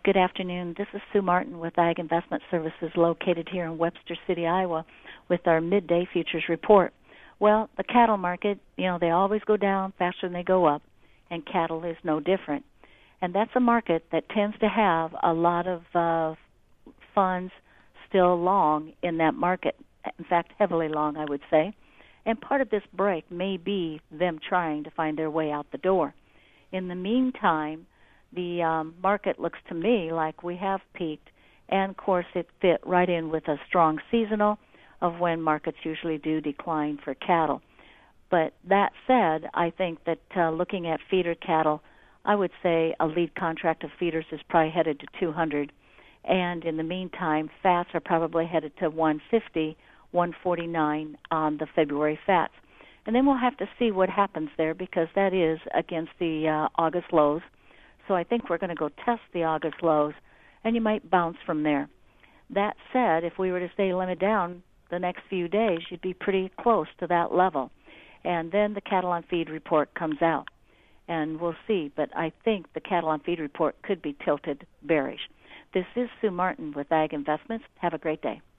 Good afternoon. This is Sue Martin with Ag Investment Services located here in Webster City, Iowa, with our midday futures report. Well, the cattle market, they always go down faster than they go up, and cattle is no different. And that's a market that tends to have a lot of funds still long in that market. In fact, heavily long, I would say. And part of this break may be them trying to find their way out the door. In the meantime, the market looks to me like we have peaked, and of course it fit right in with a strong seasonal of when markets usually do decline for cattle. But that said, I think that looking at feeder cattle, I would say a lead contract of feeders is probably headed to 200, and in the meantime, fats are probably headed to 150, 149 on the February fats. And then we'll have to see what happens there because that is against the August lows. So I think we're going to go test the August lows, and you might bounce from there. That said, if we were to stay limited down the next few days, you'd be pretty close to that level. And then the cattle on feed report comes out, and we'll see. But I think the cattle on feed report could be tilted bearish. This is Sue Martin with Ag Investments. Have a great day.